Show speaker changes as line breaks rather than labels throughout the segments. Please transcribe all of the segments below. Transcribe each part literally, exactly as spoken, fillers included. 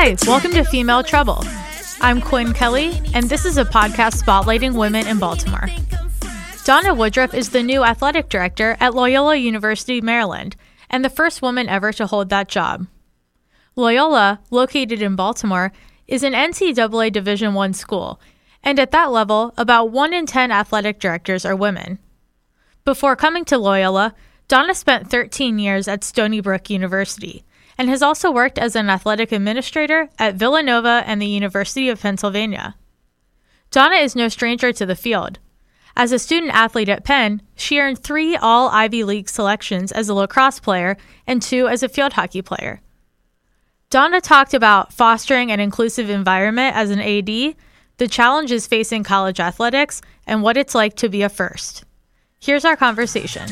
Hi, welcome to Female Trouble. I'm Quinn Kelly, and this is a podcast spotlighting women in Baltimore. Donna Woodruff is the new athletic director at Loyola University, Maryland, and the first woman ever to hold that job. Loyola, located in Baltimore, is an N C double A Division I school, and at that level, about one in ten athletic directors are women. Before coming to Loyola, Donna spent thirteen years at Stony Brook University, and has also worked as an athletic administrator at Villanova and the University of Pennsylvania. Donna is no stranger to the field. As a student athlete at Penn, she earned three All-Ivy League selections as a lacrosse player and two as a field hockey player. Donna talked about fostering an inclusive environment as an A D, the challenges facing college athletics, and what it's like to be a first. Here's our conversation.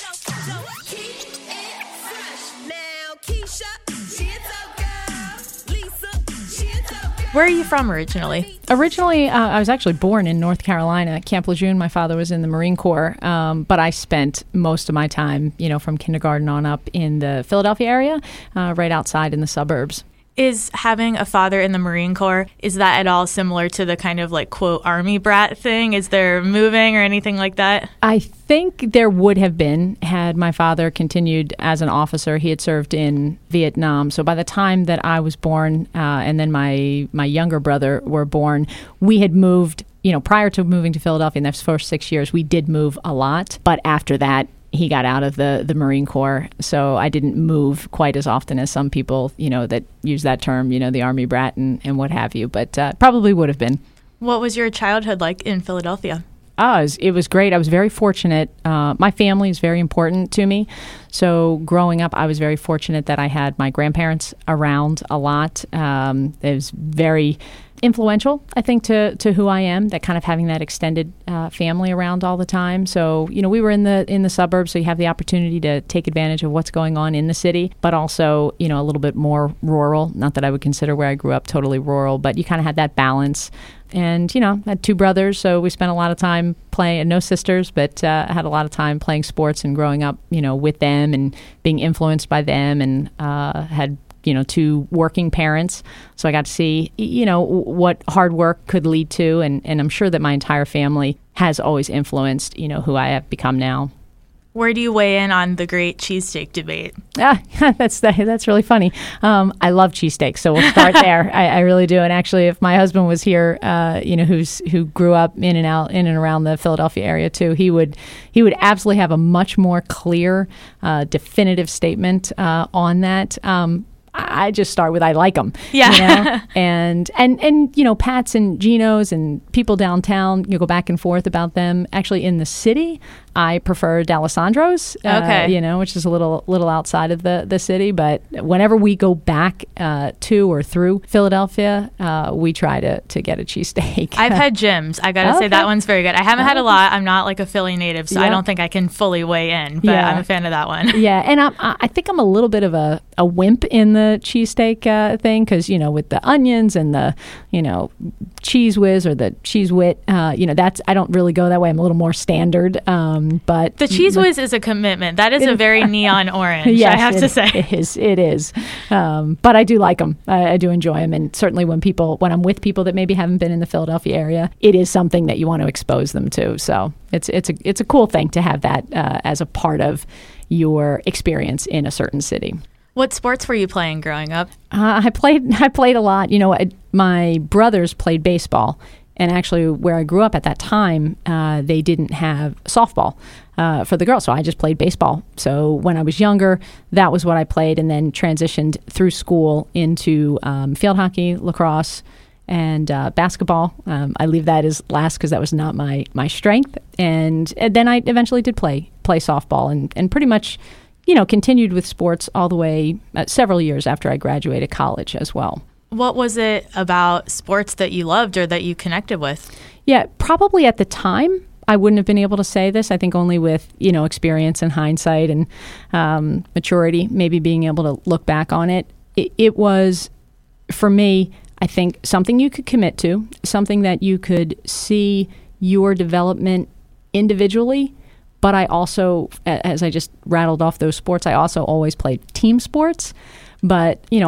Where are you from originally?
Originally, uh, I was actually born in North Carolina, Camp Lejeune. My father was in the Marine Corps, um, but I spent most of my time, you know, from kindergarten on up in the Philadelphia area, uh, right outside in the suburbs.
Is having a father in the Marine Corps, is that at all similar to the kind of like, quote, army brat thing? Is there moving or anything like that?
I think there would have been had my father continued as an officer. He had served in Vietnam. So by the time that I was born uh, and then my, my younger brother were born, we had moved, you know, prior to moving to Philadelphia in those first six years, we did move a lot. But after that, he got out of the, the Marine Corps, so I didn't move quite as often as some people, you know, that use that term, you know, the army brat and, and what have you, but uh, probably would have been.
What was your childhood like in Philadelphia?
Oh, it was, it was great. I was very fortunate. Uh, my family is very important to me. So growing up, I was very fortunate that I had my grandparents around a lot. Um, it was very influential, I think, to, to who I am, that kind of having that extended uh, family around all the time. So, you know, we were in the in the suburbs, so you have the opportunity to take advantage of what's going on in the city, but also, you know, a little bit more rural. Not that I would consider where I grew up totally rural, but you kind of had that balance. And, you know, I had two brothers, so we spent a lot of time playing, no sisters, but uh, I had a lot of time playing sports and growing up, you know, with them and being influenced by them, and uh, had, you know, two working parents. So I got to see, you know, what hard work could lead to. And, and I'm sure that my entire family has always influenced, you know, who I have become now.
Where do you weigh in on the great cheesesteak debate?
Ah, that's that's really funny. Um, I love cheesesteaks, so we'll start there. I, I really do. And actually, if my husband was here, uh, you know, who's who grew up in and out in and around the Philadelphia area too, he would he would absolutely have a much more clear, uh, definitive statement uh, on that. Um, I just start with I like them,
yeah,
you know? and and and you know, Pat's and Gino's and people downtown, you go back and forth about them. Actually, in the city, I prefer D'Alessandro's,
okay,
uh, you know, which is a little little outside of the, the city. But whenever we go back uh, to or through Philadelphia, uh, we try to, to get a cheesesteak.
I've had Jim's. I got to
okay.
say that one's very good. I haven't had a lot. I'm not like a Philly native, so
yeah.
I don't think I can fully weigh in, but
yeah.
I'm a fan of that one.
Yeah, and I'm, I think I'm a little bit of a, a wimp in the cheesesteak uh, thing, because, you know, with the onions and the, you know, cheese whiz or the cheese wit, uh, you know, that's, I don't really go that way. I'm a little more standard. Um, but
the cheese whiz is a commitment. That is a very neon orange,
yes,
I have
it,
to say.
It is. It is. Um, but I do like them. I, I do enjoy them. And certainly when people, when I'm with people that maybe haven't been in the Philadelphia area, it is something that you want to expose them to. So it's, it's a, it's a cool thing to have that uh, as a part of your experience in a certain city.
What sports were you playing growing up?
Uh, I played I played a lot. You know, I, my brothers played baseball. And actually, where I grew up at that time, uh, they didn't have softball uh, for the girls. So I just played baseball. So when I was younger, that was what I played, and then transitioned through school into um, field hockey, lacrosse, and uh, basketball. Um, I leave that as last because that was not my, my strength. And, and then I eventually did play play softball and, and pretty much, you know, continued with sports all the way uh, several years after I graduated college as well.
What was it about sports that you loved or that you connected with?
Yeah, probably at the time, I wouldn't have been able to say this. I think only with, you know, experience and hindsight and um, maturity, maybe being able to look back on it. It, it was, for me, I think something you could commit to, something that you could see your development individually. But I also, as I just rattled off those sports, I also always played team sports. But, you know, I, I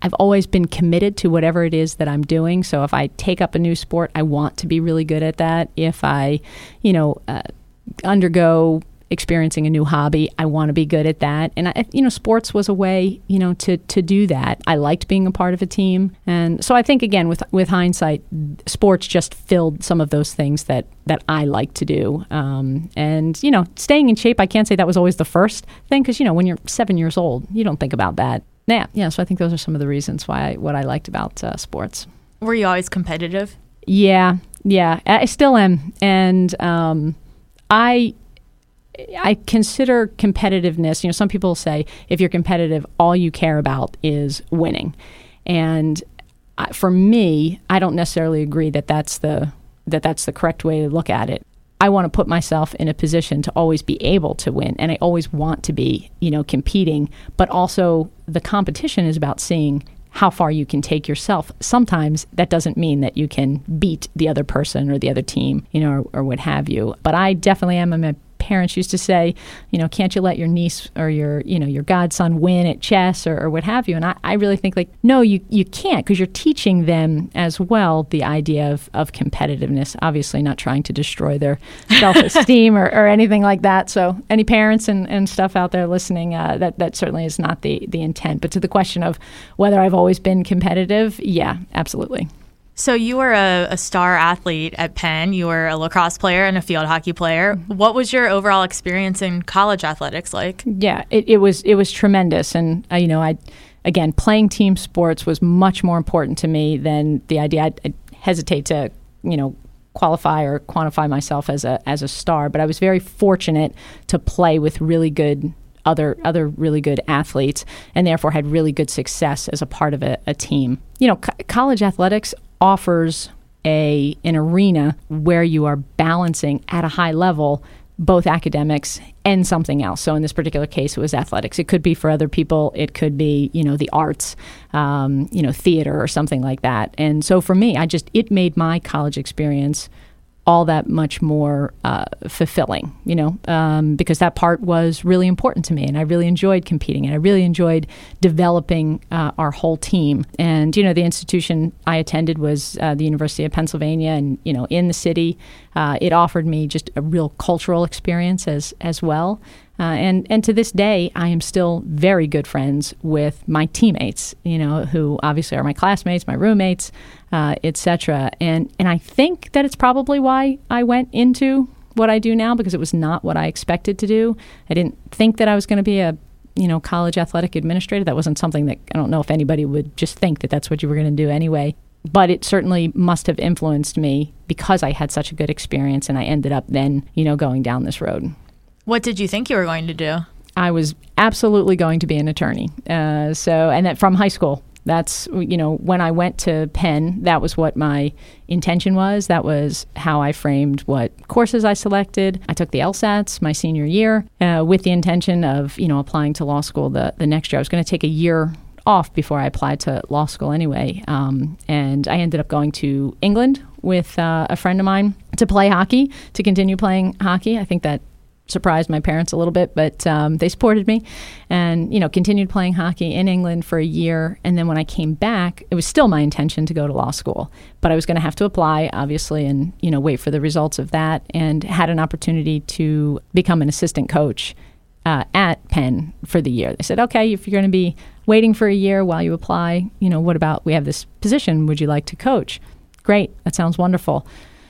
I've always been committed to whatever it is that I'm doing. So if I take up a new sport, I want to be really good at that. If I, you know, uh, undergo experiencing a new hobby, I want to be good at that. And, I, you know, sports was a way, you know, to to do that. I liked being a part of a team. And so I think, again, with with hindsight, sports just filled some of those things that, that I like to do. Um, and, you know, staying in shape, I can't say that was always the first thing because, you know, when you're seven years old, you don't think about that. Yeah, yeah. So I think those are some of the reasons why I, what I liked about uh, sports.
Were you always competitive?
Yeah, yeah. I still am. And um, I... I consider competitiveness, you know, some people say if you're competitive, all you care about is winning. And I, for me, I don't necessarily agree that that's the that that's the correct way to look at it. I want to put myself in a position to always be able to win, and I always want to be, you know, competing, but also the competition is about seeing how far you can take yourself. Sometimes that doesn't mean that you can beat the other person or the other team, you know, or, or what have you. But I definitely am a parents used to say, you know, can't you let your niece or your, you know, your godson win at chess or, or what have you? And I, I really think like, no, you, you can't, because you're teaching them as well the idea of, of competitiveness, obviously not trying to destroy their self-esteem or, or anything like that. So any parents and, and stuff out there listening, uh, that, that certainly is not the, the intent. But to the question of whether I've always been competitive, yeah, absolutely.
So you were a, a star athlete at Penn. You were a lacrosse player and a field hockey player. What was your overall experience in college athletics like?
Yeah, it, it was it was tremendous. And, uh, you know, I again, playing team sports was much more important to me than the idea. I'd, I'd hesitate to, you know, qualify or quantify myself as a as a star. But I was very fortunate to play with really good other other really good athletes and therefore had really good success as a part of a, a team. You know, co- college athletics offers a an arena where you are balancing at a high level both academics and something else. So in this particular case, it was athletics. It could be for other people. It could be, you know, the arts, um, you know, theater or something like that. And so for me, I just, it made my college experience all that much more uh, fulfilling, you know, um, because that part was really important to me. And I really enjoyed competing, and I really enjoyed developing uh, our whole team. And, you know, the institution I attended was uh, the University of Pennsylvania, and, you know, in the city, uh, it offered me just a real cultural experience as, as well. Uh, and, and to this day, I am still very good friends with my teammates, you know, who obviously are my classmates, my roommates, uh, et cetera. And, and I think that it's probably why I went into what I do now, because it was not what I expected to do. I didn't think that I was going to be a, you know, college athletic administrator. That wasn't something that, I don't know if anybody would just think that that's what you were going to do anyway. But it certainly must have influenced me because I had such a good experience, and I ended up then, you know, going down this road.
What did you think you were going to do?
I was absolutely going to be an attorney. Uh, so, and that from high school. That's, you know, when I went to Penn, that was what my intention was. That was how I framed what courses I selected. I took the LSATs my senior year uh, with the intention of, you know, applying to law school the, the next year. I was going to take a year off before I applied to law school anyway. Um, and I ended up going to England with uh, a friend of mine to play hockey, to continue playing hockey. I think that surprised my parents a little bit, but um, they supported me, and, you know, continued playing hockey in England for a year. And then when I came back, it was still my intention to go to law school, but I was going to have to apply, obviously, and, you know, wait for the results of that, and had an opportunity to become an assistant coach uh, at Penn for the year. They said, okay, if you're going to be waiting for a year while you apply, you know, what about, we have this position, would you like to coach? Great, that sounds wonderful.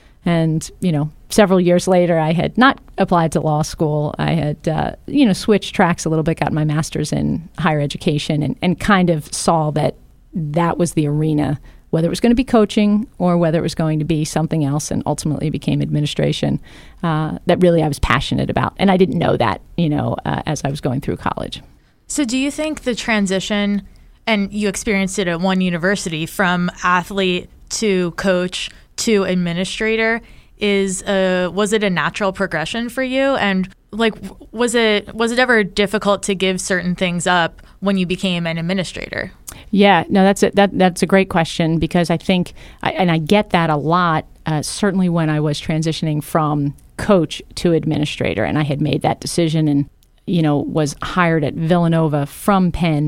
And, you know, several years later, I had not applied to law school. I had, uh, you know, switched tracks a little bit, got my master's in higher education, and, and kind of saw that that was the arena, whether it was going to be coaching or whether it was going to be something else, and ultimately became administration, uh, that really I was passionate about. And I didn't know that, you know, uh, as I was going through college.
So do you think the transition, and you experienced it at one university, from athlete to coach to administrator, is uh was it a natural progression for you? And like, was it was it ever difficult to give certain things up when you became an administrator?
Yeah, no, that's a, that that's a great question, because I think, I, and I get that a lot, uh, certainly when I was transitioning from coach to administrator, and I had made that decision and, you know, was hired at Villanova from Penn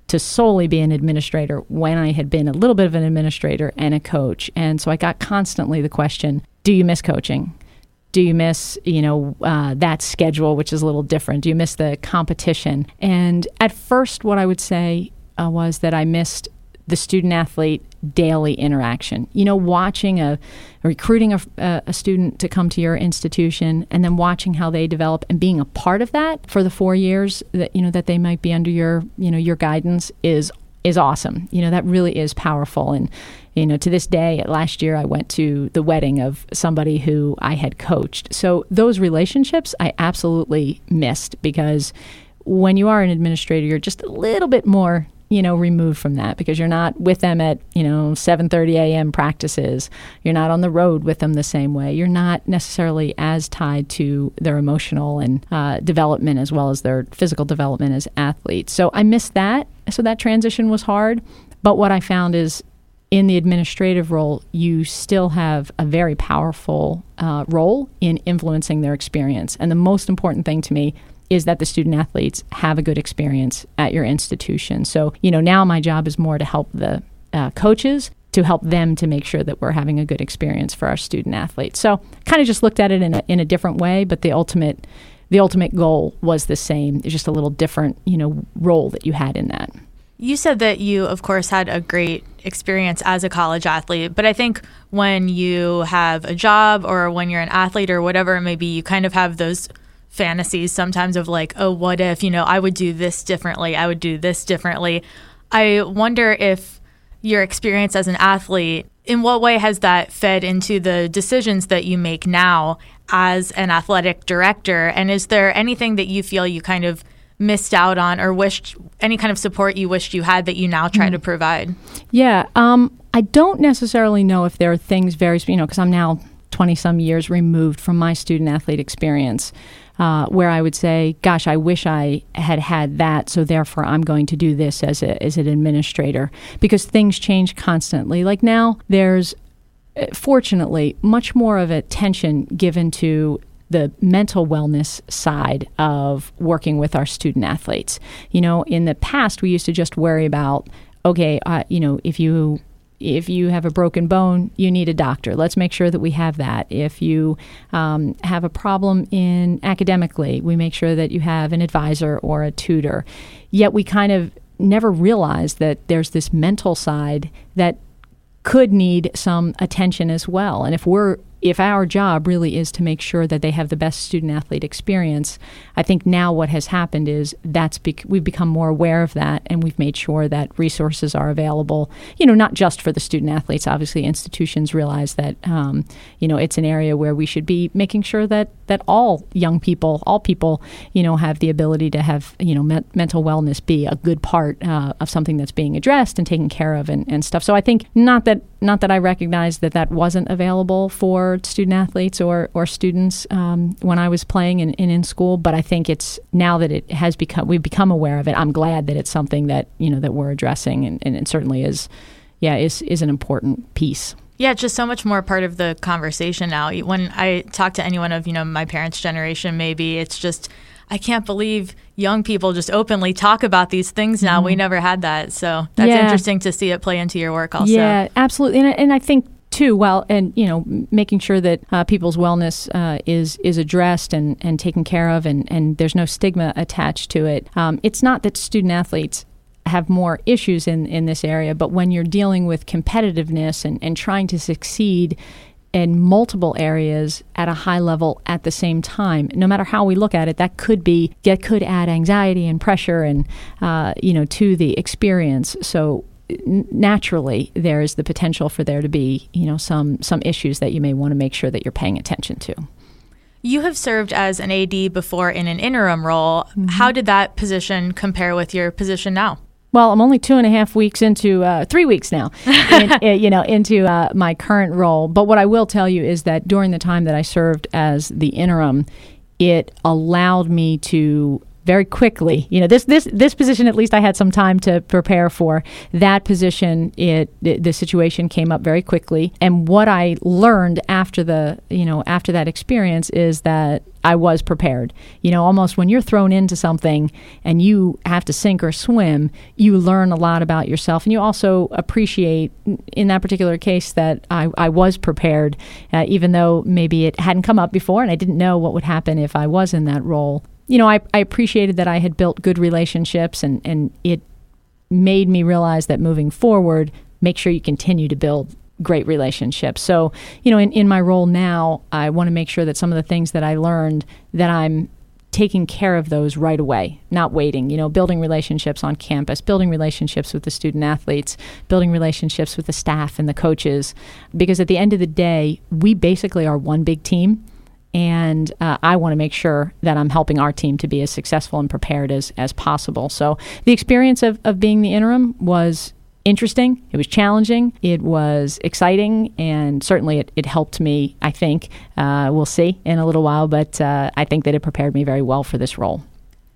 to solely be an administrator when I had been a little bit of an administrator and a coach. And so I got constantly the question, do you miss coaching? Do you miss, you know, uh, that schedule, which is a little different? Do you miss the competition? And at first, what I would say uh, was that I missed the student-athlete daily interaction. You know, watching a, recruiting a, a student to come to your institution and then watching how they develop and being a part of that for the four years that, you know, that they might be under your, you know, your guidance is is awesome. You know, that really is powerful. And, you know, to this day, last year I went to the wedding of somebody who I had coached. So those relationships I absolutely missed, because when you are an administrator, you're just a little bit more, you know, removed from that, because you're not with them at, you know, seven thirty a.m. practices. You're not on the road with them the same way. You're not necessarily as tied to their emotional and uh, development as well as their physical development as athletes. So I missed that. So that transition was hard. But what I found is in the administrative role, you still have a very powerful uh, role in influencing their experience. And the most important thing to me is that the student athletes have a good experience at your institution. So, you know, now my job is more to help the uh, coaches, to help them to make sure that we're having a good experience for our student athletes. So kind of just looked at it in a, in a different way, but the ultimate the ultimate goal was the same. It's just a little different, you know, role that you had in that.
You said that you, of course, had a great experience as a college athlete, but I think when you have a job or when you're an athlete or whatever it may be, you kind of have those fantasies sometimes of like, oh, what if, you know, I would do this differently, I would do this differently. I wonder if your experience as an athlete, in what way has that fed into the decisions that you make now as an athletic director? And is there anything that you feel you kind of missed out on or wished, any kind of support you wished you had that you now try mm. to provide?
Yeah, um, I don't necessarily know if there are things very, you know, because I'm now twenty-some years removed from my student-athlete experience, uh, where I would say, gosh, I wish I had had that, so therefore I'm going to do this as, a, as an administrator, because things change constantly. Like now, there's, fortunately, much more of attention given to the mental wellness side of working with our student-athletes. You know, in the past, we used to just worry about, okay, uh, you know, if you... If you have a broken bone, you need a doctor. Let's make sure that we have that. If you um, have a problem in academically, we make sure that you have an advisor or a tutor. Yet we kind of never realized that there's this mental side that could need some attention as well. And if we're if our job really is to make sure that they have the best student-athlete experience, I think now what has happened is that's bec- we've become more aware of that, and we've made sure that resources are available, you know, not just for the student-athletes. Obviously, institutions realize that, um, you know, it's an area where we should be making sure that, that all young people, all people, you know, have the ability to have, you know, me- mental wellness be a good part uh, of something that's being addressed and taken care of and, and stuff. So I think not that not that I recognize that that wasn't available for student athletes or or students um, when I was playing and in, in, in school, but I think it's now that it has become, we've become aware of it. I'm glad that it's something that, you know, that we're addressing, and, and it certainly is, yeah, is is an important piece.
Yeah, it's just so much more part of the conversation now. When I talk to anyone of, you know, my parents' generation, maybe it's just, I can't believe young people just openly talk about these things now. Mm. We never had that. So that's
yeah.
interesting to see it play into your work also.
Yeah, absolutely. And, and I think too, well, and, you know, making sure that uh, people's wellness uh, is is addressed and, and taken care of, and, and there's no stigma attached to it. Um, it's not that student athletes have more issues in, in this area, but when you're dealing with competitiveness and, and trying to succeed in multiple areas at a high level at the same time, no matter how we look at it, that could be that could add anxiety and pressure and uh, you know, to the experience. So n- naturally, there is the potential for there to be, you know, some some issues that you may want to make sure that you're paying attention to.
You have served as an A D before in an interim role. Mm-hmm. How did that position compare with your position now?
Well, I'm only two and a half weeks into, uh, three weeks now, in, in, you know, into uh, my current role. But what I will tell you is that during the time that I served as the interim, it allowed me to very quickly. You know, this this this position, at least I had some time to prepare for. That position, it the, the situation came up very quickly. And what I learned after the, you know, after that experience is that I was prepared. You know, almost when you're thrown into something and you have to sink or swim, you learn a lot about yourself. And you also appreciate, in that particular case, that I, I was prepared, uh, even though maybe it hadn't come up before and I didn't know what would happen if I was in that role. You know, I, I appreciated that I had built good relationships, and, and it made me realize that moving forward, make sure you continue to build great relationships. So, you know, in, in my role now, I want to make sure that some of the things that I learned, that I'm taking care of those right away, not waiting, you know, building relationships on campus, building relationships with the student athletes, building relationships with the staff and the coaches, because at the end of the day, we basically are one big team. And uh, I want to make sure that I'm helping our team to be as successful and prepared as, as possible. So the experience of, of being the interim was interesting. It was challenging. It was exciting. And certainly it, it helped me, I think. Uh, we'll see in a little while. But uh, I think that it prepared me very well for this role.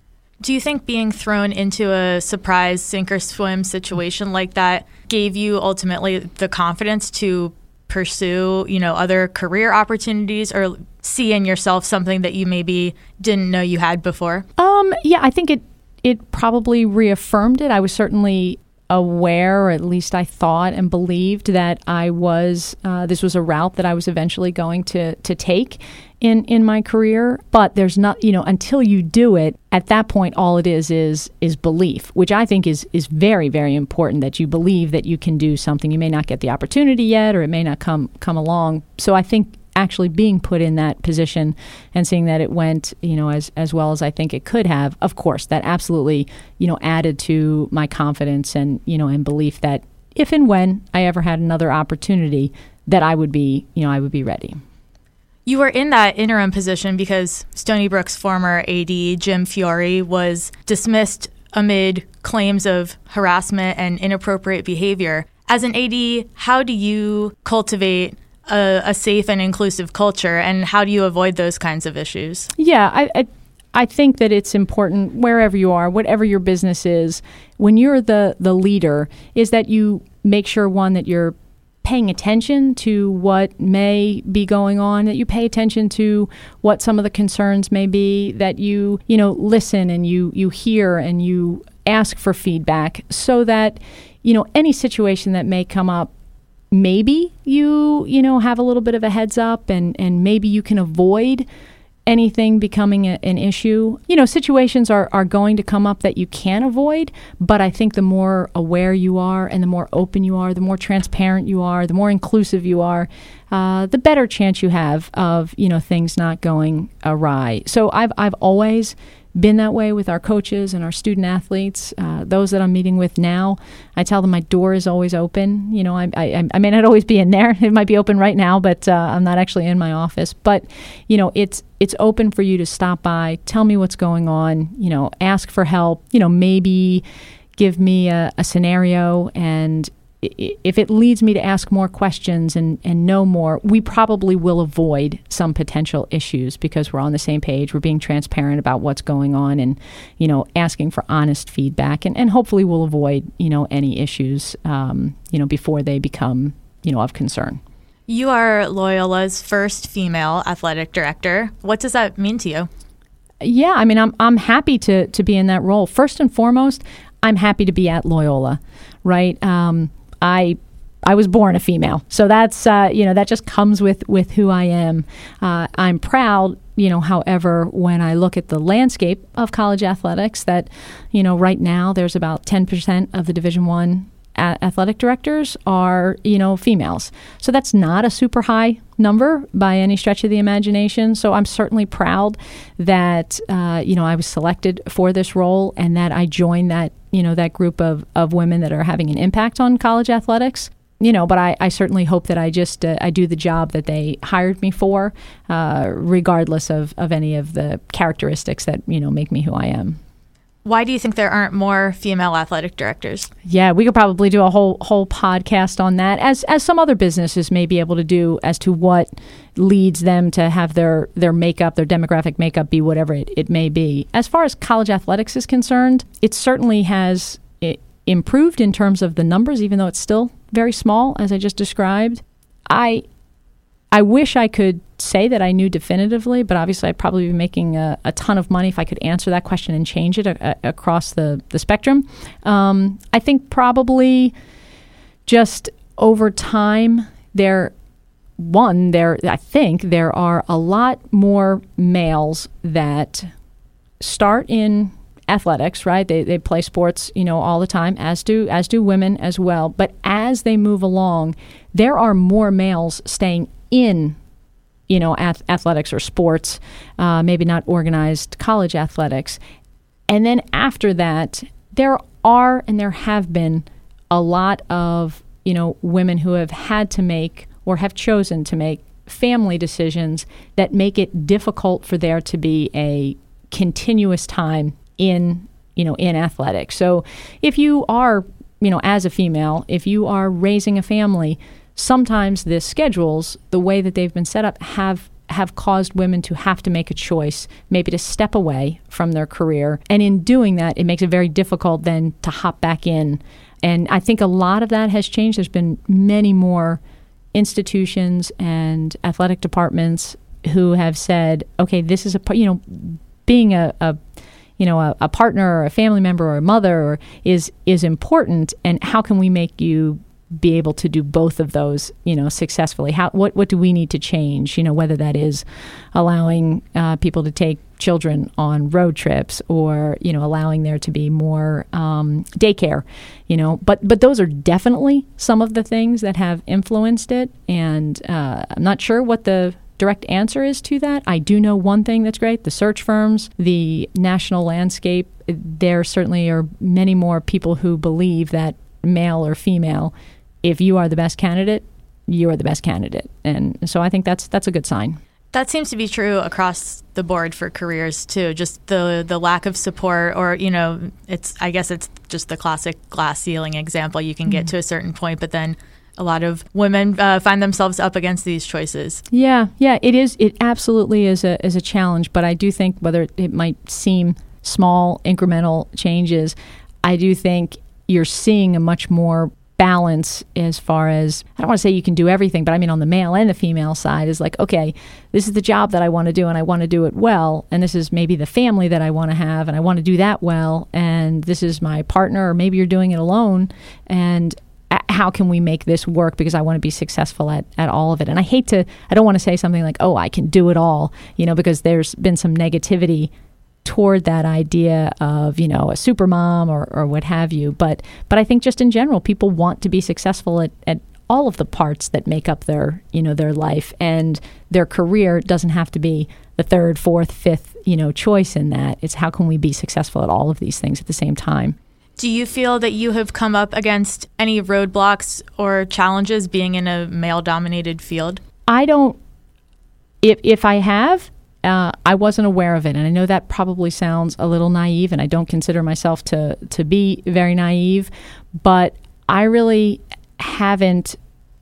Do you think being thrown into a surprise sink or swim situation like that gave you ultimately the confidence to pursue, you know, other career opportunities or see in yourself something that you maybe didn't know you had before?
Um, yeah, I think it it probably reaffirmed it. I was certainly aware, or at least I thought and believed that I was, uh, this was a route that I was eventually going to to take in, in my career. But there's not, you know, until you do it, at that point, all it is is is belief, which I think is is very, very important, that you believe that you can do something. You may not get the opportunity yet, or it may not come come along. So I think actually being put in that position and seeing that it went, you know, as as well as I think it could have, of course, that absolutely, you know, added to my confidence and, you know, and belief that if and when I ever had another opportunity, that I would be, you know, I would be ready.
You were in that interim position because Stony Brook's former A D, Jim Fiore, was dismissed amid claims of harassment and inappropriate behavior. As an A D, how do you cultivate a, a safe and inclusive culture, and how do you avoid those kinds of issues? Yeah,
I, I I think that it's important wherever you are, whatever your business is, when you're the, the leader, is that you make sure, one, that you're paying attention to what may be going on, that you pay attention to what some of the concerns may be, that you, you know, listen and you, you hear and you ask for feedback, so that, you know, any situation that may come up, maybe you, you know, have a little bit of a heads up, and, and maybe you can avoid anything becoming a, an issue. You know, situations are, are going to come up that you can avoid, but I think the more aware you are and the more open you are, the more transparent you are, the more inclusive you are, uh, the better chance you have of, you know, things not going awry. So I've I've always been that way with our coaches and our student athletes. Uh, those that I'm meeting with now, I tell them my door is always open. You know, I, I, I may not always be in there. It might be open right now, but uh, I'm not actually in my office. But, you know, it's it's open for you to stop by, tell me what's going on, you know, ask for help, you know, maybe give me a, a scenario, and if it leads me to ask more questions and, and know more, we probably will avoid some potential issues because we're on the same page. We're being transparent about what's going on and, you know, asking for honest feedback. And, and hopefully we'll avoid, you know, any issues, um, you know, before they become, you know, of concern.
You are Loyola's first female athletic director. What does that mean to you?
Yeah, I mean, I'm I'm happy to, to be in that role. First and foremost, I'm happy to be at Loyola, right? Um, I I was born a female, so that's uh, you know that just comes with, with who I am. Uh, I'm proud, you know. However, when I look at the landscape of college athletics, that you know right now there's about ten percent of the Division I a- athletic directors are you know females. So that's not a super high number by any stretch of the imagination. So I'm certainly proud that uh, you know I was selected for this role and that I joined that. you know, that group of, of women that are having an impact on college athletics. You know, but I, I certainly hope that I just, uh, I do the job that they hired me for, uh, regardless of, of any of the characteristics that, you know, make me who I am.
Why do you think there aren't more female athletic directors?
Yeah, we could probably do a whole whole podcast on that, as as some other businesses may be able to do, as to what leads them to have their, their makeup, their demographic makeup be whatever it, it may be. As far as college athletics is concerned, it certainly has it improved in terms of the numbers, even though it's still very small, as I just described. I I wish I could say that I knew definitively, but obviously I'd probably be making a, a ton of money if I could answer that question and change it a, a, across the, the spectrum. Um, I think probably just over time, there, one, there, I think there are a lot more males that start in athletics, right? They they play sports, you know, all the time, as do as do women as well. But as they move along, there are more males staying in, you know, ath- athletics or sports, uh, maybe not organized college athletics. And then after that, there are and there have been a lot of, you know, women who have had to make or have chosen to make family decisions that make it difficult for there to be a continuous time in, you know, in athletics. So if you are, you know, as a female, if you are raising a family, sometimes the schedules, the way that they've been set up, have have caused women to have to make a choice, maybe to step away from their career. And in doing that, it makes it very difficult then to hop back in. And I think a lot of that has changed. There's been many more institutions and athletic departments who have said, okay, this is a, you know, being a, a you know, a, a partner or a family member or a mother or is is important, and how can we make you be able to do both of those, you know, successfully? How what what do we need to change? You know, whether that is allowing uh, people to take children on road trips, or you know, allowing there to be more um, daycare. You know, but but those are definitely some of the things that have influenced it, and uh, I'm not sure what the direct answer is to that. I do know one thing that's great: the search firms, the national landscape. There certainly are many more people who believe that, male or female, if you are the best candidate, you are the best candidate. And so I think that's that's a good sign.
That seems to be true across the board for careers too. Just the the lack of support, or you know, it's I guess it's just the classic glass ceiling example. You can get mm-hmm. to a certain point, but then a lot of women uh, find themselves up against these choices. Yeah, yeah, it is. It absolutely is a is a challenge. But I do think, whether it might seem small, incremental changes, I do think you're seeing a much more balance as far as, I don't want to say you can do everything, but I mean on the male and the female side is like, okay, this is the job that I want to do and I want to do it well, and this is maybe the family that I want to have and I want to do that well, and this is my partner, or maybe you're doing it alone, and how can we make this work, because I want to be successful at, at all of it. And I hate to, I don't want to say something like, oh, I can do it all, you know, because there's been some negativity toward that idea of, you know, a super mom or, or what have you. But but I think just in general, people want to be successful at, at all of the parts that make up their, you know, their life, and their career doesn't have to be the third, fourth, fifth, you know, choice in that. It's how can we be successful at all of these things at the same time. Do you feel that you have come up against any roadblocks or challenges being in a male-dominated field? I don't. If if I have, Uh, I wasn't aware of it, and I know that probably sounds a little naive, and I don't consider myself to, to be very naive, but I really haven't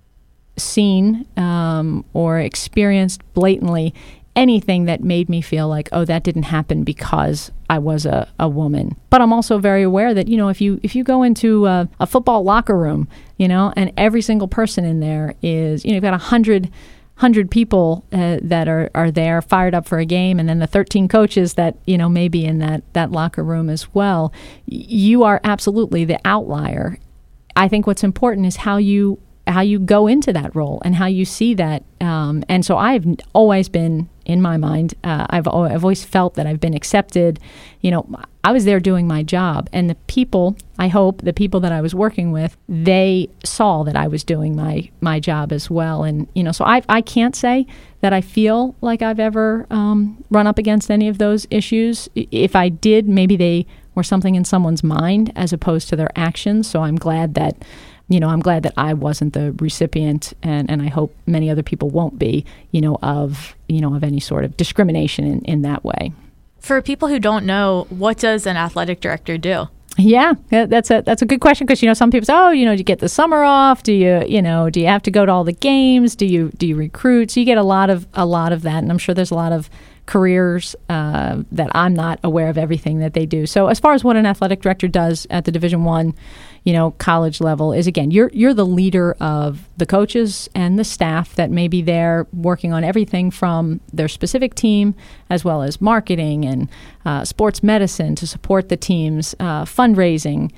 seen um, or experienced blatantly anything that made me feel like, oh, that didn't happen because I was a, a woman. But I'm also very aware that, you know, if you if you go into a, a football locker room, you know, and every single person in there is, you know, you've got a hundred hundred people uh, that are, are there fired up for a game, and then the thirteen coaches that, you know, may be in that, that locker room as well. You are absolutely the outlier. I think what's important is how you how you go into that role and how you see that. Um, and so I've always been, in my mind, uh, I've, I've always felt that I've been accepted. You know, I was there doing my job, and the people, I hope, the people that I was working with, they saw that I was doing my, my job as well. And, you know, so I, I can't say that I feel like I've ever um, run up against any of those issues. If I did, maybe they were something in someone's mind as opposed to their actions. So I'm glad that, you know, I'm glad that I wasn't the recipient, and, and I hope many other people won't be, you know, of, you know, of any sort of discrimination in, in that way. For people who don't know, what does an athletic director do?
Yeah, that's a that's a good question, because you know some people say, oh, you know, do you get the summer off? Do you you know do you have to go to all the games? Do you do you recruit? So you get a lot of a lot of that, and I'm sure there's a lot of careers uh, that I'm not aware of everything that they do. So as far as what an athletic director does at the Division One, you know, college level is, again, you're you're the leader of the coaches and the staff that may be there working on everything from their specific team, as well as marketing and uh, sports medicine to support the teams, uh, fundraising,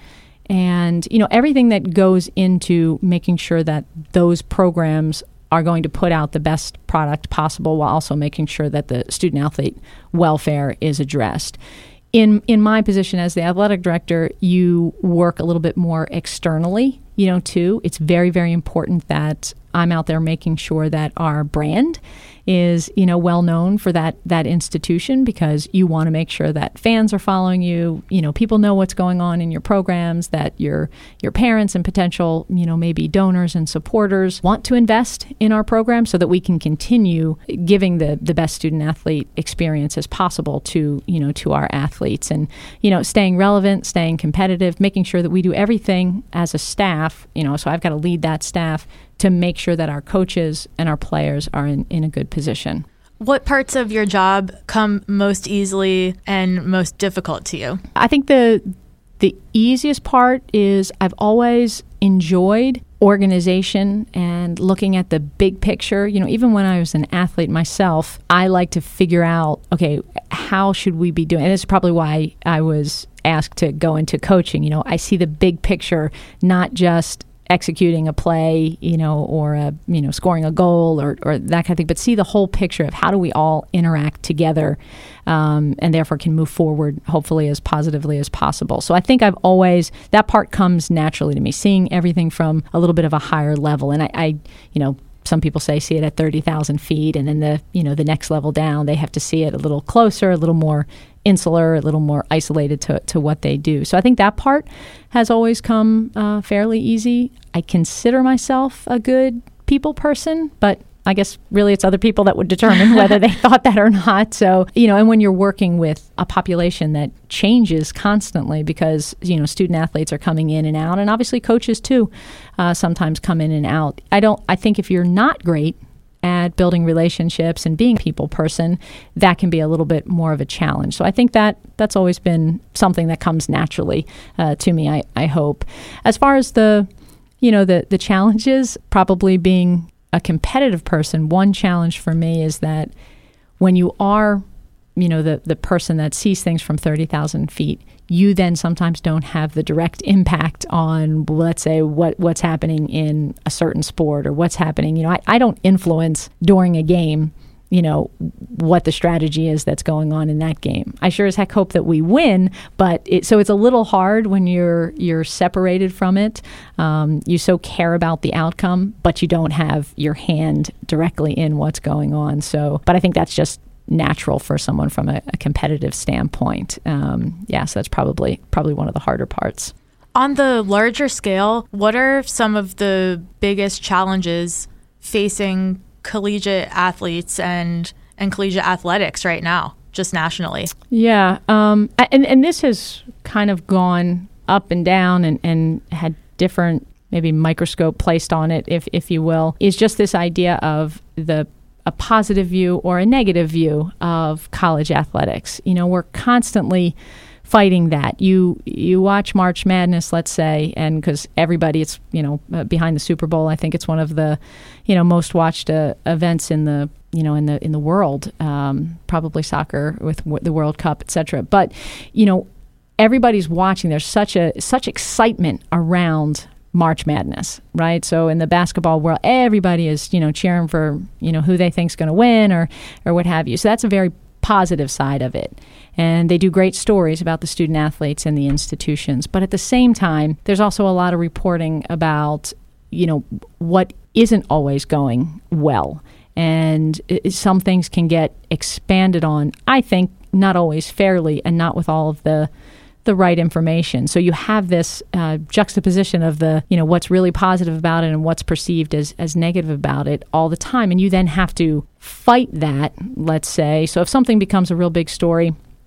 and you know everything that goes into making sure that those programs are going to put out the best product possible, while also making sure that the student athlete welfare is addressed. In in my position as the athletic director, you work a little bit more externally, you know, too. It's very, very important that I'm out there making sure that our brand is, you know, well known for that that institution, because you want to make sure that fans are following you, you know, people know what's going on in your programs, that your your parents and potential, you know, maybe donors and supporters want to invest in our program so that we can continue giving the the best student athlete experience as possible to, you know, to our athletes, and, you know, staying relevant, staying competitive, making sure that we do everything as a staff, you know, so I've got to lead that staff to make sure that our coaches and our players are in, in a good position.
What parts of your job come most easily and most difficult to you?
I think the the easiest part is I've always enjoyed organization and looking at the big picture. You know, even when I was an athlete myself, I like to figure out, okay, how should we be doing? And this is probably why I was asked to go into coaching. You know, I see the big picture, not just executing a play, you know, or a, you know, scoring a goal or, or that kind of thing, but see the whole picture of how do we all interact together, um, and therefore can move forward, hopefully as positively as possible. So I think I've always, that part comes naturally to me, seeing everything from a little bit of a higher level. And I, I you know, some people say see it at thirty thousand feet, and then the, you know, the next level down, they have to see it a little closer, a little more insular, a little more isolated to, to what they do. So I think that part has always come uh, fairly easy. I consider myself a good people person, but I guess really it's other people that would determine whether they thought that or not. So, you know, and when you're working with a population that changes constantly because, you know, student athletes are coming in and out, and obviously coaches too uh, sometimes come in and out. I don't, I think if you're not great at building relationships and being a people person, that can be a little bit more of a challenge. So I think that that's always been something that comes naturally uh, to me, I, I hope. As far as the, you know, the, the challenges, probably being a competitive person, one challenge for me is that when you are, you know, the, the person that sees things from thirty thousand feet, you then sometimes don't have the direct impact on, let's say, what, what's happening in a certain sport or what's happening. You know, I, I don't influence during a game, you know, what the strategy is that's going on in that game. I sure as heck hope that we win, but it, so it's a little hard when you're you're separated from it. Um, you so care about the outcome, but you don't have your hand directly in what's going on. So, but I think that's just natural for someone from a, a competitive standpoint. Um, yeah, so that's probably probably one of the harder parts.
On the larger scale, what are some of the biggest challenges facing collegiate athletes and and collegiate athletics right now, just nationally? Yeah,
um, and, and this has kind of gone up and down and, and had different, maybe microscope placed on it, if if you will, is just this idea of the a positive view or a negative view of college athletics. You know, we're constantly fighting that. You you watch March Madness, let's say, and because everybody, it's, you know, uh, behind the Super Bowl, I think it's one of the, you know, most watched uh, events in the, you know, in the in the world, um, probably soccer with w- the World Cup, et cetera. But, you know, everybody's watching. There's such a such excitement around March Madness, right? So in the basketball world, everybody is, you know, cheering for, you know, who they think's going to win or or what have you. So that's a very positive side of it. And they do great stories about the student athletes and the institutions. But at the same time, there's also a lot of reporting about, you know, what isn't always going well. And it, some things can get expanded on, I think, not always fairly and not with all of the the right information. So you have this uh, juxtaposition of the, you know, what's really positive about it and what's perceived as, as negative about it all the time. And you then have to fight that, let's say. So if something becomes a real big story,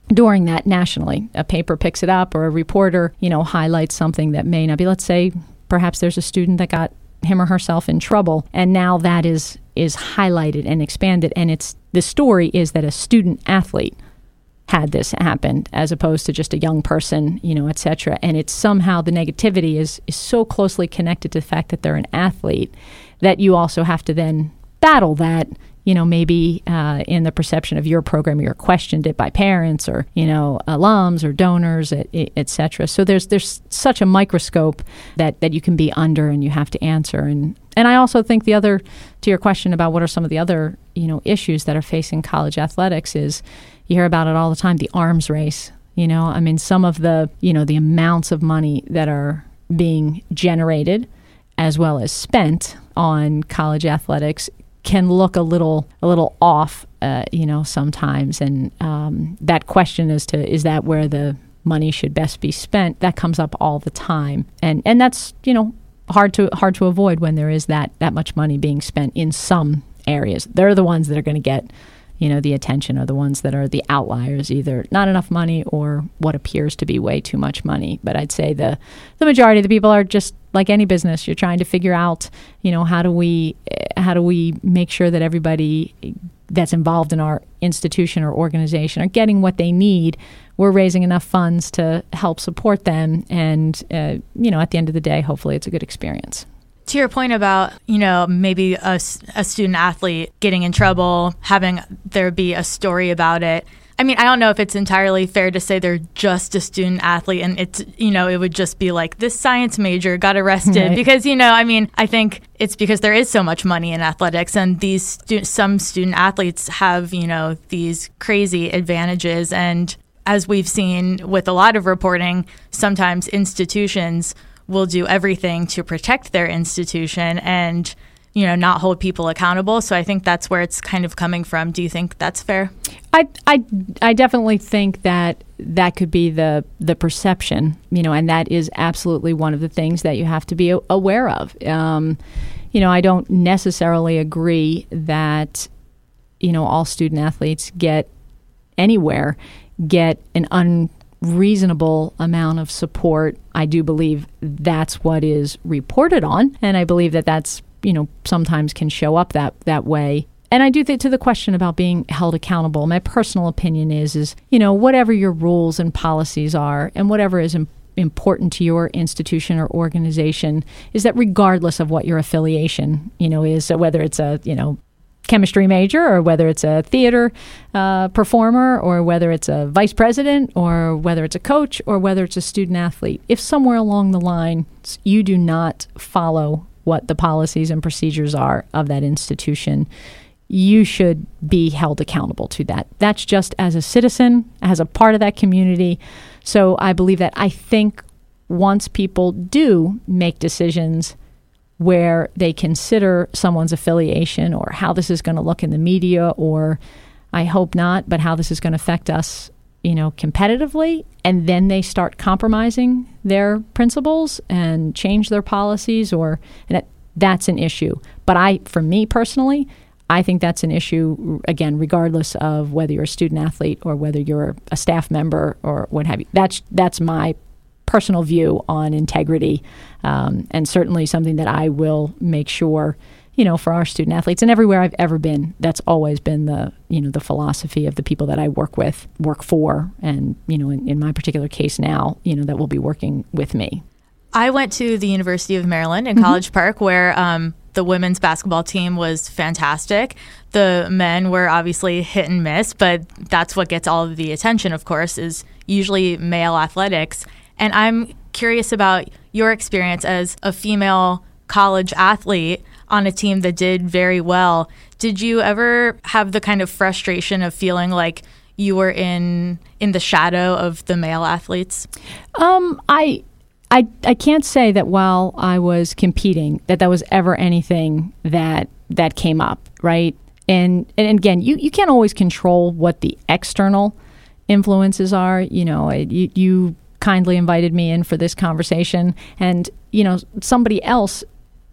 during that nationally. A paper picks it up, or a reporter, you know, highlights something that may not be. Let's say perhaps there's a student that got him or herself in trouble, and now that is is highlighted and expanded, and it's the story is that a student athlete had this happen as opposed to just a young person, you know, et cetera. And it's somehow the negativity is is so closely connected to the fact that they're an athlete that you also have to then battle that. You know, maybe uh, in the perception of your program, you're questioned it by parents or, you know, alums or donors, et, et cetera. So there's there's such a microscope that, that you can be under and you have to answer. And, and I also think the other, to your question about what are some of the other, you know, issues that are facing college athletics is you hear about it all the time, the arms race. You know, I mean, some of the, you know, the amounts of money that are being generated as well as spent on college athletics can look a little a little off, uh, you know, sometimes. And um, that question as to is that where the money should best be spent, that comes up all the time. And and that's, you know, hard to hard to avoid when there is that that much money being spent in some areas. They're the ones that are going to get, you know, the attention, are the ones that are the outliers, either not enough money or what appears to be way too much money. But I'd say the the majority of the people are just like any business. You're trying to figure out, you know, how do we how do we make sure that everybody that's involved in our institution or organization are getting what they need. We're raising enough funds to help support them. And, uh, you know, at the end of the day, hopefully it's a good experience.
To your point about, you know, maybe a, a student athlete getting in trouble, having there be a story about it. I mean, I don't know if it's entirely fair to say they're just a student athlete and it's, you know, it would just be like this science major got arrested right. Because, you know, I mean, I think it's because there is so much money in athletics and these stu- some student athletes have, you know, these crazy advantages. And as we've seen with a lot of reporting, sometimes institutions will do everything to protect their institution and, you know, not hold people accountable. So I think that's where it's kind of coming from. Do you think that's fair?
I I, I definitely think that that could be the the perception, you know, and that is absolutely one of the things that you have to be aware of. Um, you know, I don't necessarily agree that, you know, all student athletes get anywhere, get an un reasonable amount of support. I do believe that's what is reported on, and I believe that that's, you know, sometimes can show up that that way. And I do think to the question about being held accountable, my personal opinion is, is, you know, whatever your rules and policies are and whatever is im- important to your institution or organization is that regardless of what your affiliation, you know, is, so whether it's a, you know, chemistry major or whether it's a theater uh, performer or whether it's a vice president or whether it's a coach or whether it's a student athlete, if somewhere along the line you do not follow what the policies and procedures are of that institution, you should be held accountable to that. That's just as a citizen, as a part of that community. So I believe that I think once people do make decisions where they consider someone's affiliation or how this is going to look in the media, or I hope not, but how this is going to affect us, you know, competitively, and then they start compromising their principles and change their policies, or and that, that's an issue. But I, for me personally, I think that's an issue, again, regardless of whether you're a student athlete or whether you're a staff member or what have you. That's that's my personal view on integrity, um, and certainly something that I will make sure, you know, for our student athletes and everywhere I've ever been, that's always been the, you know, the philosophy of the people that I work with, work for, and, you know, in, in my particular case now, you know, that will be working with me.
I went to the University of Maryland in mm-hmm. College Park, where um, the women's basketball team was fantastic. The men were obviously hit and miss, but that's what gets all of the attention, of course, is usually male athletics. And I'm curious about your experience as a female college athlete on a team that did very well. Did you ever have the kind of frustration of feeling like you were in in the shadow of the male athletes? Um,
I, I, I can't say that while I was competing that that was ever anything that that came up, right? And and again, you, you can't always control what the external influences are. You know, you you kindly invited me in for this conversation, and you know, somebody else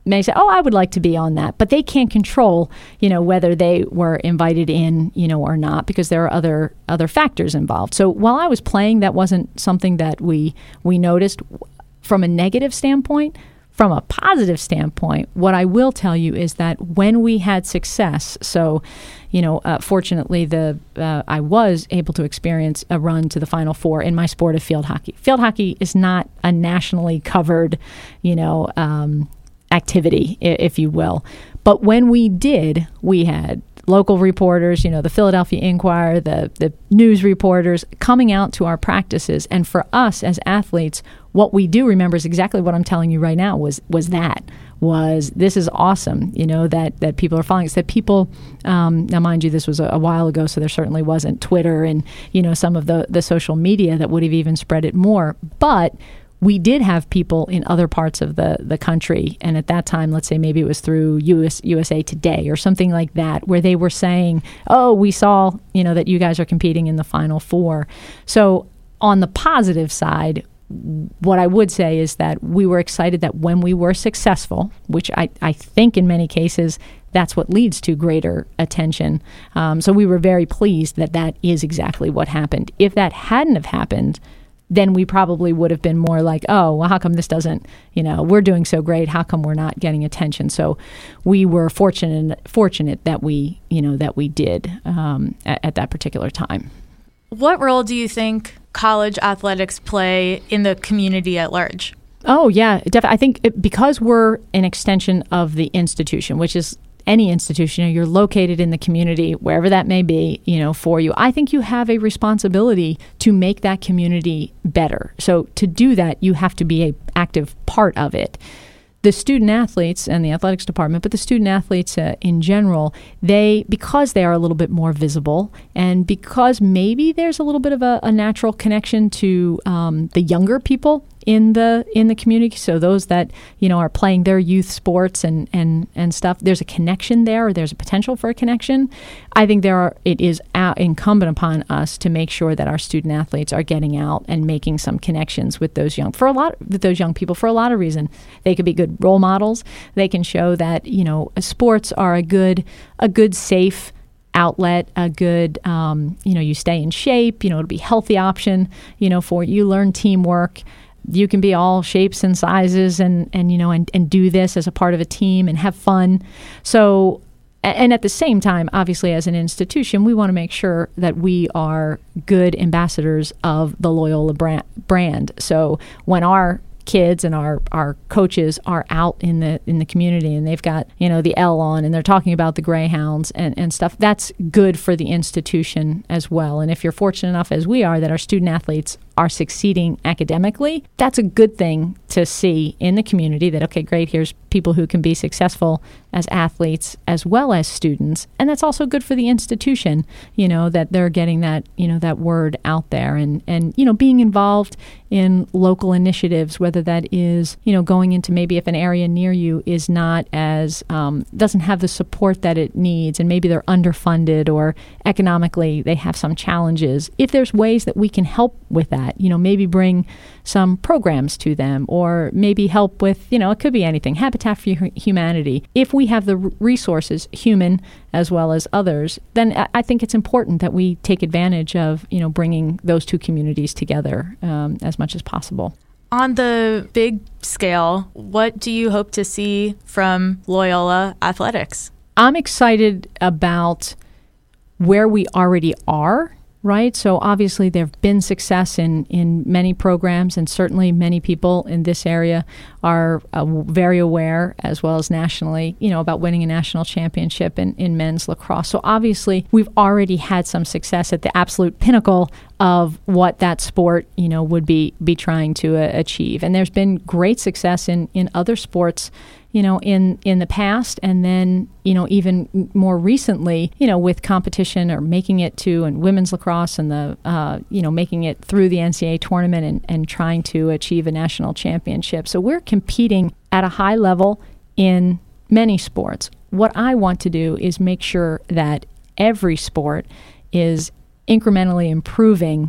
may say, oh, I would like to be on that, but they can't control, you know, whether they were invited in, you know, or not, because there are other other factors involved. So while I was playing, that wasn't something that we we noticed from a negative standpoint. From a positive standpoint, what I will tell you is that when we had success, so, you know, uh, fortunately, the uh, I was able to experience a run to the Final Four in my sport of field hockey. Field hockey is not a nationally covered, you know, um, activity, if you will. But when we did, we had local reporters, you know, the Philadelphia Inquirer, the, the news reporters coming out to our practices. And for us as athletes, what we do remember is exactly what I'm telling you right now was was that, was this is awesome, you know, that, that people are following. It's that people, um, now mind you, this was a, a while ago, so there certainly wasn't Twitter and, you know, some of the, the social media that would have even spread it more. But we did have people in other parts of the, the country, and at that time, let's say maybe it was through U S, U S A Today or something like that, where they were saying, oh, we saw, you know, that you guys are competing in the Final Four. So on the positive side, what I would say is that we were excited that when we were successful, which I, I think in many cases, that's what leads to greater attention. Um, so we were very pleased that that is exactly what happened. If that hadn't have happened, then we probably would have been more like, oh, well, how come this doesn't, you know, we're doing so great. How come we're not getting attention? So we were fortunate fortunate that we, you know, that we did um, at, at that particular time.
What role do you think college athletics play in the community at large?
Oh, yeah, definitely. I think it, because we're an extension of the institution, which is any institution, you know, you're located in the community, wherever that may be, you know, for you. I think you have a responsibility to make that community better. So to do that, you have to be an active part of it. The student athletes and the athletics department, but the student athletes uh, in general, they, because they are a little bit more visible and because maybe there's a little bit of a, a natural connection to um, the younger people in the in the community, so those that, you know, are playing their youth sports and and and stuff, there's a connection there, or there's a potential for a connection. I think there are it is uh, incumbent upon us to make sure that our student athletes are getting out and making some connections with those young for a lot with those young people for a lot of reasons. They could be good role models. They can show that, you know, sports are a good a good safe outlet, a good, um, you know, you stay in shape, you know, it'll be a healthy option, you know, for you learn teamwork. You can be all shapes and sizes and, and you know, and, and do this as a part of a team and have fun. So, and at the same time, obviously, as an institution, we want to make sure that we are good ambassadors of the Loyola brand. So when our kids and our, our coaches are out in the in the community and they've got, you know, the L on and they're talking about the Greyhounds and, and stuff, that's good for the institution as well. And if you're fortunate enough, as we are, that our student athletes are succeeding academically, that's a good thing to see in the community that, okay, great, here's people who can be successful as athletes as well as students. And that's also good for the institution, you know, that they're getting that, you know, that word out there and, and, you know, being involved in local initiatives, whether that is, you know, going into maybe if an area near you is not as, um, doesn't have the support that it needs and maybe they're underfunded or economically they have some challenges. If there's ways that we can help with that, you know, maybe bring some programs to them or maybe help with, you know, it could be anything, Habitat for Humanity. If we have the resources, human as well as others, then I think it's important that we take advantage of, you know, bringing those two communities together um, as much as possible.
On the big scale, what do you hope to see from Loyola Athletics?
I'm excited about where we already are. Right. So obviously there have been success in, in many programs, and certainly many people in this area are uh, very aware, as well as nationally, you know, about winning a national championship in, in men's lacrosse. So obviously we've already had some success at the absolute pinnacle of what that sport, you know, would be be trying to uh, achieve. And there's been great success in, in other sports, you know, in, in the past, and then, you know, even more recently, you know, with competition or making it to and women's lacrosse and the, uh, you know, making it through the N C double A tournament and, and trying to achieve a national championship. So we're competing at a high level in many sports. What I want to do is make sure that every sport is incrementally improving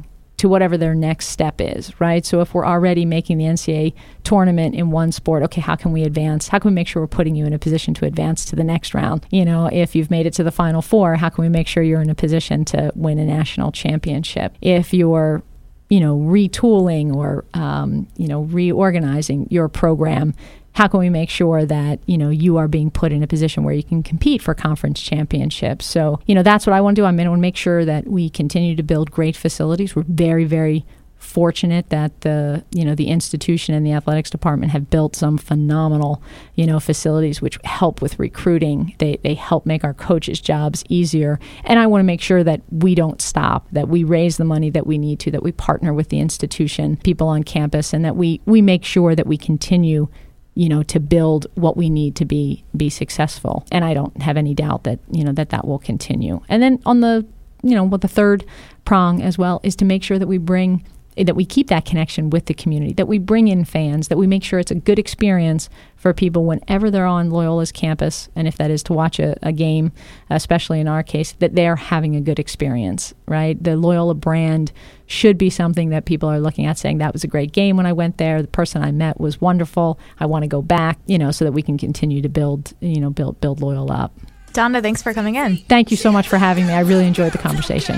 to whatever their next step is, right? So if we're already making the N C double A tournament in one sport, okay, how can we advance? How can we make sure we're putting you in a position to advance to the next round? You know, if you've made it to the Final Four, how can we make sure you're in a position to win a national championship? If you're, you know, retooling or, um, you know, reorganizing your program, how can we make sure that, you know, you are being put in a position where you can compete for conference championships? So, you know, that's what I want to do. I mean, I want to make sure that we continue to build great facilities. We're very, very fortunate that the, you know, the institution and the athletics department have built some phenomenal, you know, facilities which help with recruiting. They they help make our coaches' jobs easier. And I want to make sure that we don't stop, that we raise the money that we need to, that we partner with the institution, people on campus, and that we, we make sure that we continue, you know, to build what we need to be be successful. And I don't have any doubt that, you know, that that will continue. And then on the, you know, what the third prong as well is to make sure that we bring, that we keep that connection with the community, that we bring in fans, that we make sure it's a good experience for people whenever they're on Loyola's campus, and if that is to watch a, a game, especially in our case, that they're having a good experience, right? The Loyola brand should be something that people are looking at saying, that was a great game when I went there, the person I met was wonderful, I want to go back, you know, so that we can continue to build, you know, build, build Loyola up.
Donna, thanks for coming in.
Thank you so much for having me. I really enjoyed the conversation.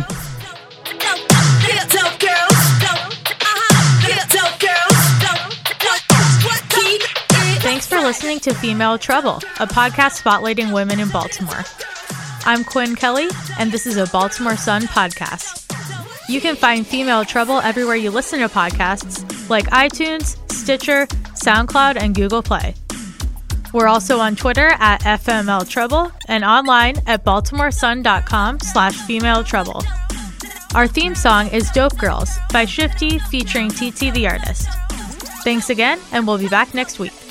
Thanks for listening to Female Trouble, a podcast spotlighting women in Baltimore. I'm Quinn Kelly, and this is a Baltimore Sun podcast. You can find Female Trouble everywhere you listen to podcasts, like iTunes, Stitcher, SoundCloud, and Google Play. We're also on Twitter at F M L Trouble and online at baltimoresun.com slash female trouble. Our theme song is Dope Girls by Shifty featuring T T the Artist. Thanks again, and we'll be back next week.